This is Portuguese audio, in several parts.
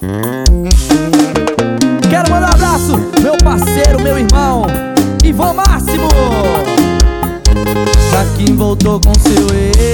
Quero mandar um abraço, meu parceiro, meu irmão Ivan Máximo, pra quem voltou com seu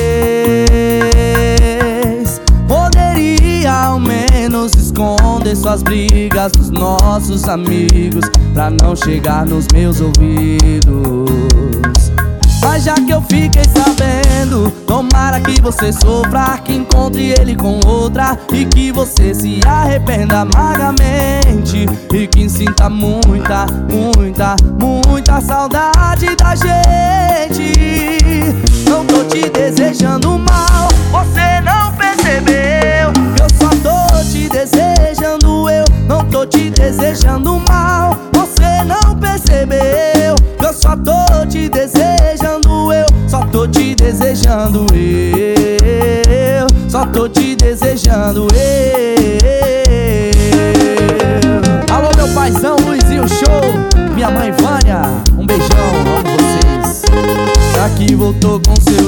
ex. Poderia ao menos esconder suas brigas dos nossos amigos, pra não chegar nos meus ouvidos. Mas já que eu fiquei sabendo, tomara que você sofra, que encontre ele com outra e que você se arrependa amargamente, e que sinta muita, muita, muita saudade da gente. Não tô te desejando mal, você não percebeu. Eu só tô te desejando, eu não tô te desejando mal, você não percebeu. Eu só tô te desejando, eu só tô te desejando, eu só tô te desejando, eu. Alô, meu paizão Luizinho Show, minha mãe Vânia, um beijão, amo vocês. Já que voltou com seu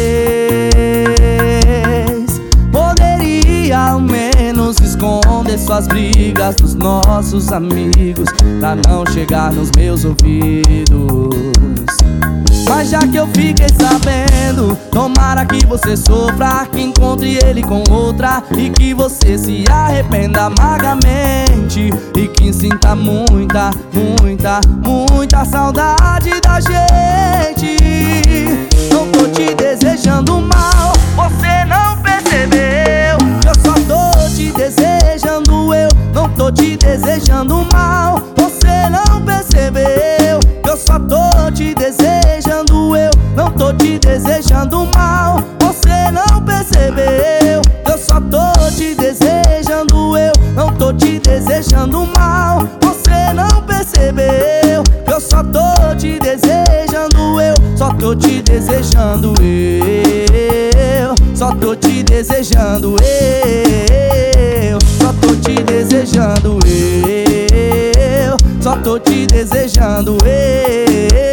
ex, poderia ao menos esconder suas brigas dos nossos amigos, pra não chegar nos meus ouvidos. Mas já que eu fiquei sabendo, tomara que você sofra, que encontre ele com outra e que você se arrependa amargamente, e que sinta muita, muita, muita saudade da gente. Não tô te desejando mal, você não percebeu. Eu só tô te desejando, eu não tô te desejando mal, você não percebeu. Eu só tô te desejando, eu não tô te desejando mal, você não percebeu. Eu só tô te desejando, eu não tô te desejando mal, você não percebeu. Eu só tô te desejando, eu só tô te desejando, eu só tô te desejando, eu só tô te desejando, eu só tô te desejando, eu